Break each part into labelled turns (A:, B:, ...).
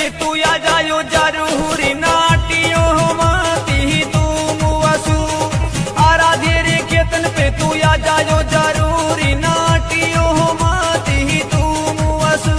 A: पे तू आ जायो जरूरी नाटियो माती तू मुआसू आराधे रे खेतन पे तू आ जायो जरूरी नाटियो माती तू मुआसू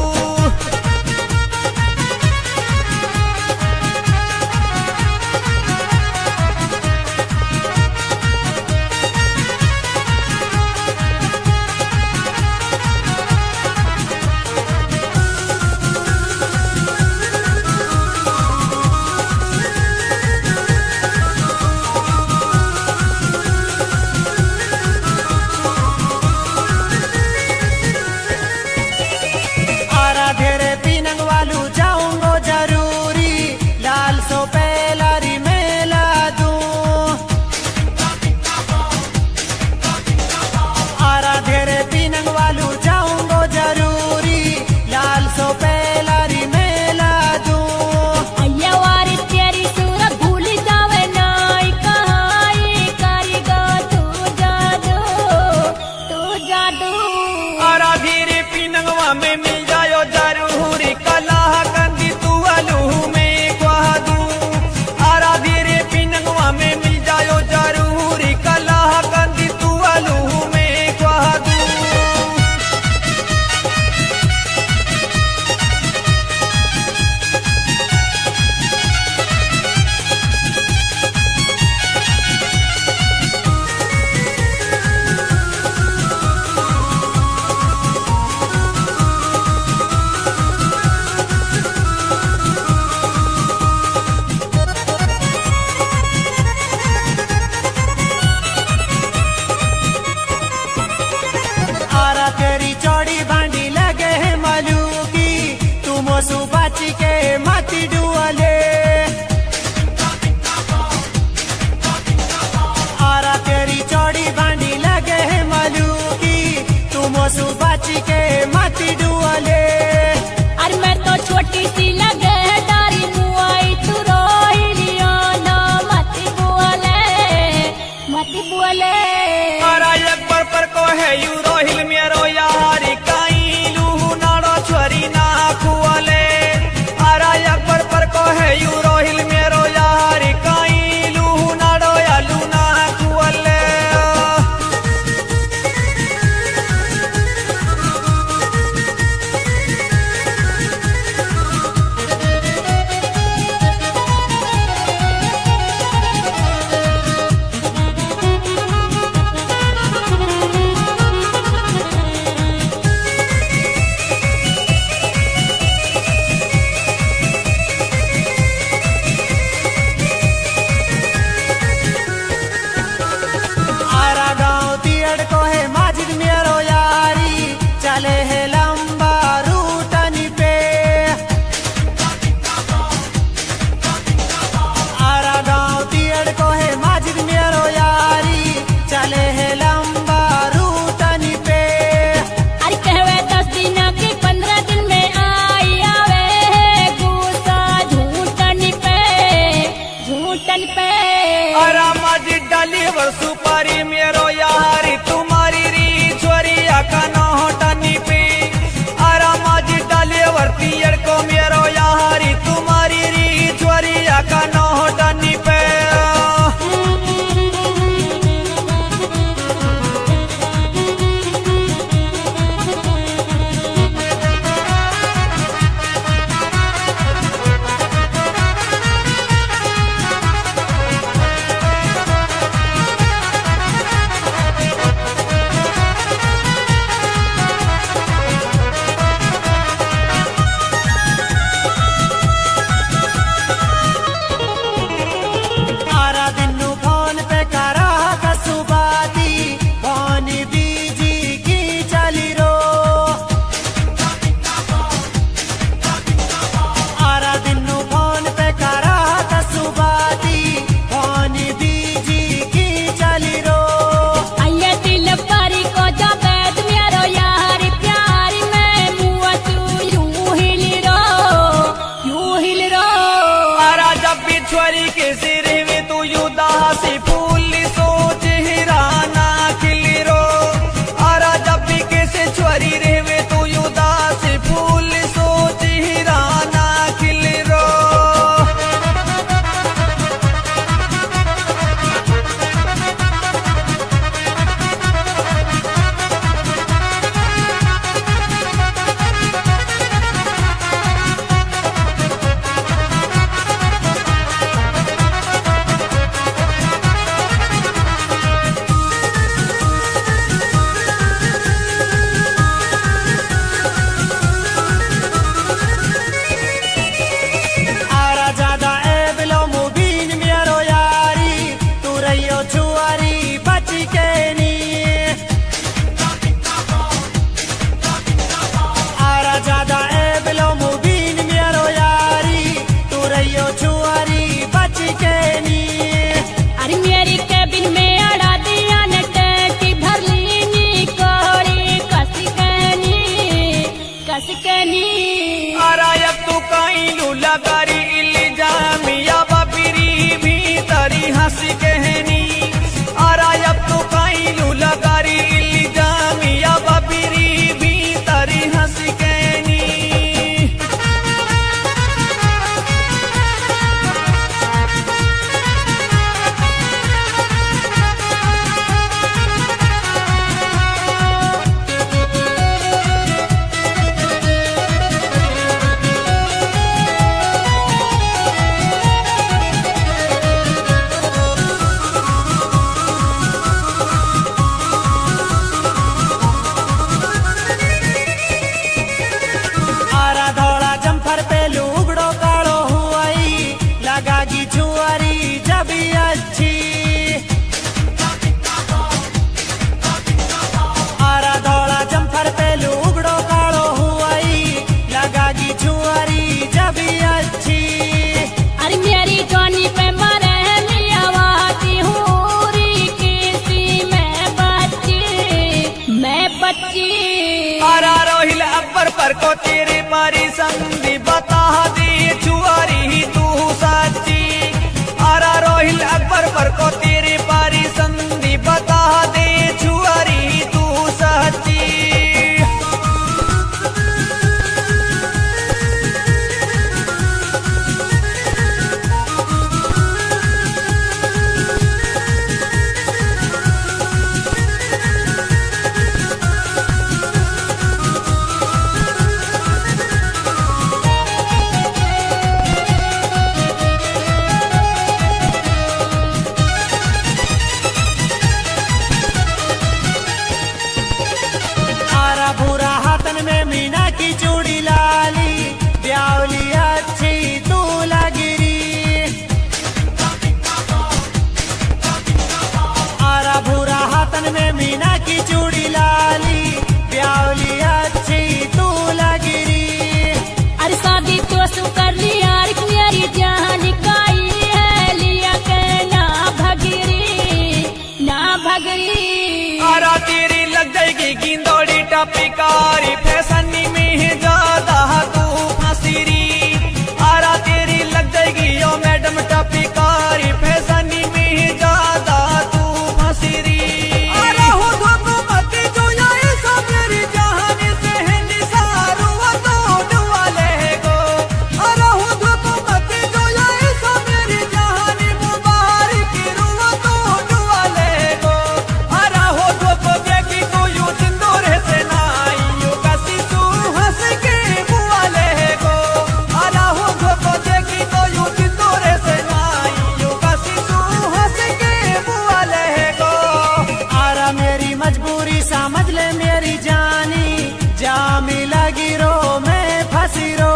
A: में मिल जायो जरूरी कलाह कंदी तू अलू में क्वाह दू आराधी रे पिनंगवा में मिल जायो जरूरी कलाह कंदी तू अलू में क्वाह दू सुबाची के मती डुअले आरा तेरी चौड़ी बांडी लगे है मलू की तुम सुबाची के मती डुअले
B: अरे मैं तो छोटी सी लगे डारी मुआई तू रोहिलिया ना मती बुअले
A: आरा एक पर को है यू रोहिल मेरो यारी काई लू नाड़ो छोरी ना खुअले को है यू रोहिल मेरो यारी काई लू नाड़ो या लूना कुअले सुपारी मेरो यारी तुम्हारी री छोरिया का नौटनी पे आरामा जी डाले वर्तियर को मेरो यारी तुम्हारी री छोरिया का नौटनी पे छोरी के सिर में तू युदासी फूल सोच हिराना खिली रो आरा जब भी कैसे छोरी रे में तू युदासी फूल सोच हिराना अकबर पर को तेरे पारी संधि बता दे छुआरी तू सच्ची। आरा रोहिल अकबर पर को तेरे पारी संधि बता दे छुआरी तू सच्ची। आरा तेरी लग जाएगी गिंदोड़ी टपिकारी फैसनी में ज्यादा तू फंसीरी। आरा तेरी लग जाएगी यो मैडम टपिकारी फैसनी में ज्यादा तू फंसीरी। आरा हो धोखो मत जो ये सब मेरी जहानी से है निसारो तो डुआ ले गो। आरा हो धोखो मत जो ये सब मेरी जहानी मुबारक रुआ तो डुआ ले गो। आरा हो धोखो देखी को यू सिंदूर से नाई यू कसी तू हंस के बुआ ले गो। आरा हो धोखो देखी को यू सिंदूर से नाई यू कसी तू हंस के बुआ ले गो।
C: आरा मेरी मजबूरी समझ ले मेरी जानी जा मिला गिरो मैं फंसी रो।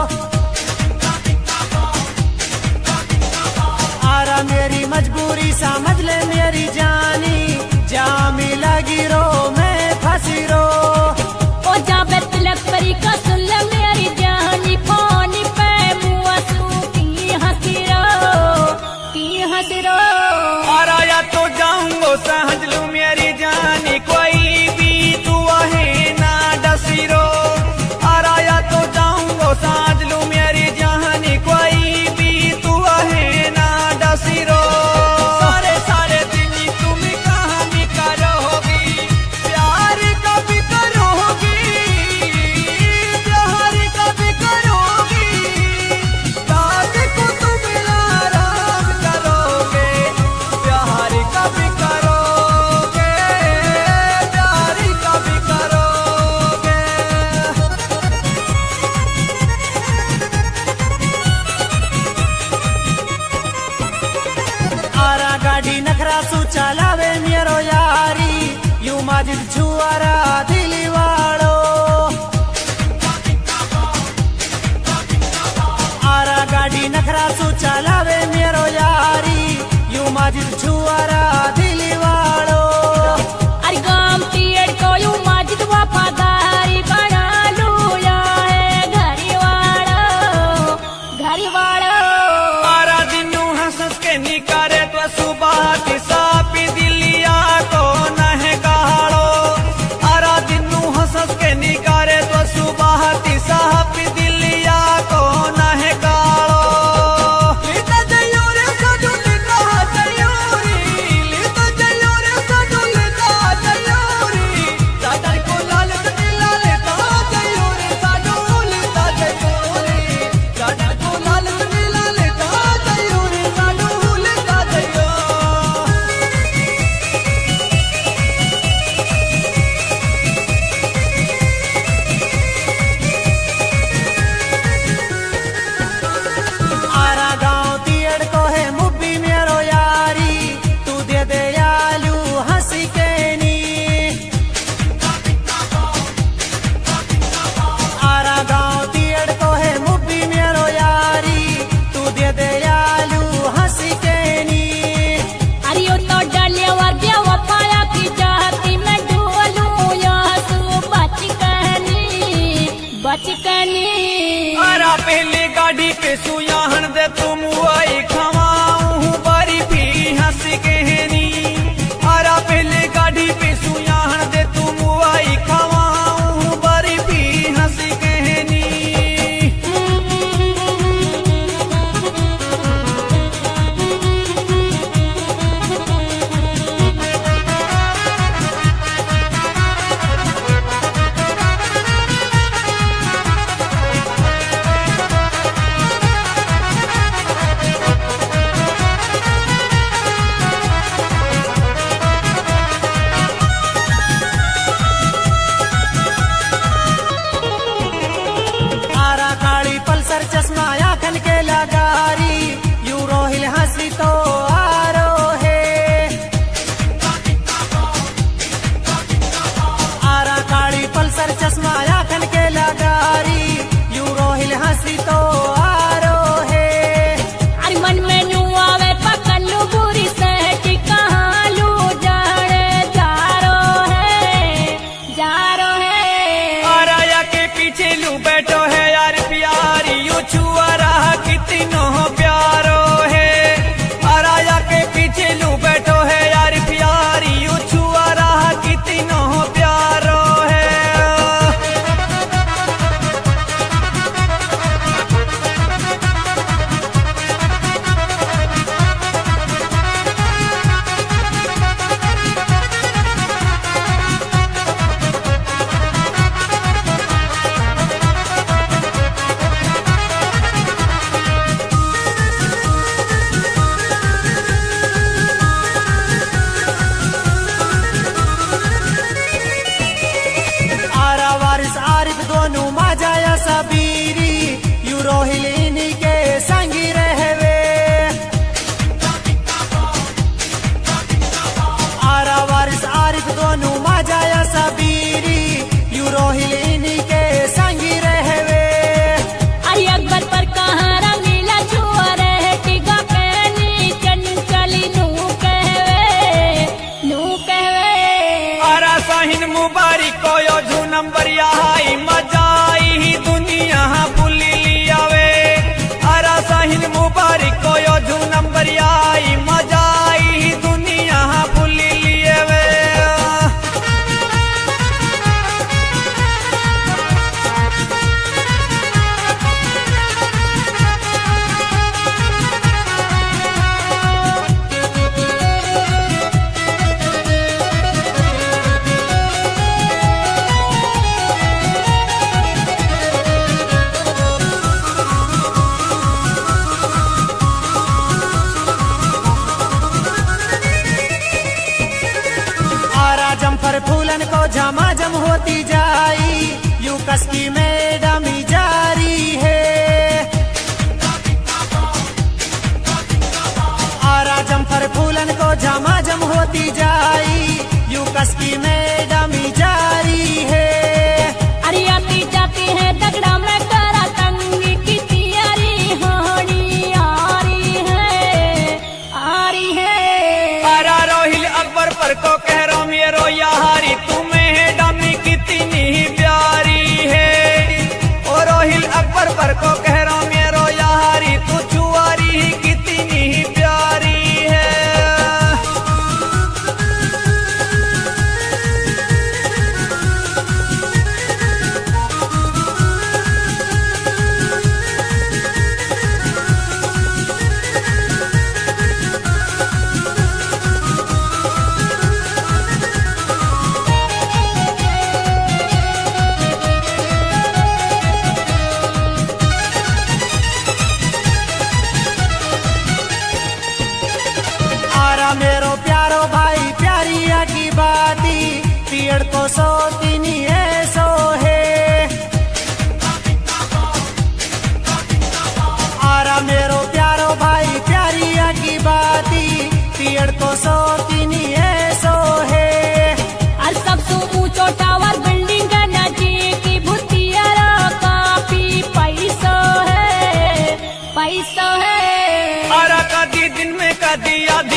C: आरा मेरी मजबूरी समझ ले मेरी जानी जा मिला गिरो मैं फंसी रो।
B: ओ जाबे तिलक परी का सुन ले मेरी जानी फोन पे मुआ सू की हंसी रो।
A: आरा या तो जाऊंगो सहज लू मेरी जानी कोई भी तू है ना डसीरो। आरा या तो जाऊंगो सहज लू मेरी जानी कोई भी तू है ना डसीरो। सारे सारे दिन तुम कहाँ भी करोगी प्यार कभी करोगी प्यार कभी करोगी। रात को तुम आराम करोगे प्यार कभी करोगे प्यार कभी करोगे।
C: आरा गाड़ी नखरा सू चलावे मेरो यारी यू माजिद छुआरा दिली वालो। आरा गाड़ी नखरा सू चलावे मेरो यारी यू माजिद छुआरा दिली वालो।
B: अरे गाम पीड़ को यू माजिद वफादारी बना लू या है घर वालो।
A: आरा दिनू हंस के निकारे तो सुबह की सापी दिलिया को नह गाड़ो। आरा दिनू हंस के निकारे तो सुबह की सापी दिलिया को नह गाड़ो। लीता जयोरे सडू लीता जयोरी लीता जयोरे सडू लीता जयोरी। दादा को लाल नीला लेता जयोरे सडू लीता जयोरी। दादा को लाल नीला लेता जयोरे सडू लीता जयोरी।
C: आरा गाँव तियड़ को है मुब्बी मेरो यारी तू दे दे आलू हंसी के नी। आरा गाँव तियड़ को है मुब्बी मेरो यारी तू दे दे आलू हंसी के नी।
B: अरे यो तो डाले वर्दिया वफाया की जाती मैं ढोलू या सू बचकनी।
A: आरा पहले गाड़ी पे सुयाहन दे तुम आई खवाऊं बारी भी हंस कहनी। आरा पहले गाड़ी पे सुयाहन दे तुम आई खवाऊं बारी भी हंस
C: यूकस की मैडम ही जारी है। आरा जमफर फूलन को झमाझम होती जाई, यूकस की मैडम ही जारी है।
B: अरे आती जाती है दगड़ा में करा तंगी की तैयारी होनी आ रही है।
A: आरा रोहिल अकबर पर को कह रो मेरो यारी तुम्हें डमी कितनी प्यारी है। ओ रोहिल अकबर पर को कह रो मेरो यारी तू छुआरी कितनी प्यारी है।
C: आरा मेरो प्यारो भाई प्यारिया की बाती, पीड़ को सोती नी ऐसो है। आरा मेरो प्यारो भाई प्यारिया की बाती, पीड़ को सोती नी ऐसो है।
B: और सबसे ऊंचो टावर बिल्डिंग का नजी की भूतियारा काफी पैसा है।
A: आरा कदी दिन में कदी आधी